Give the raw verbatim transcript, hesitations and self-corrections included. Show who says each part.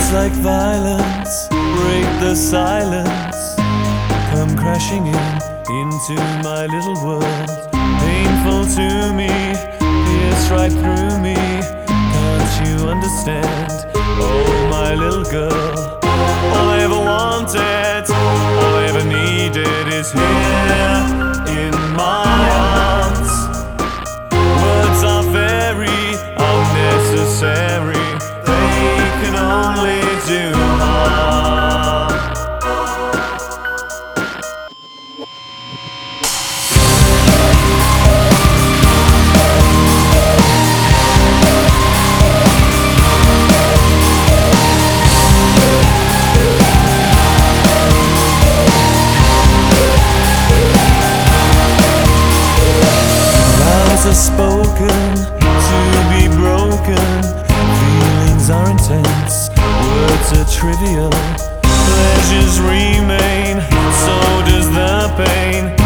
Speaker 1: Words like violence break the silence, come crashing in into my little world. Painful to me, pierce right through me. Can't you understand? Oh, my little girl. All I ever wanted, all I ever needed is here in my arms. Words are very unnecessary, they can only do harm. Vows are spoken to be broken, feelings are intense, words are trivial, pleasures remain, so does the pain.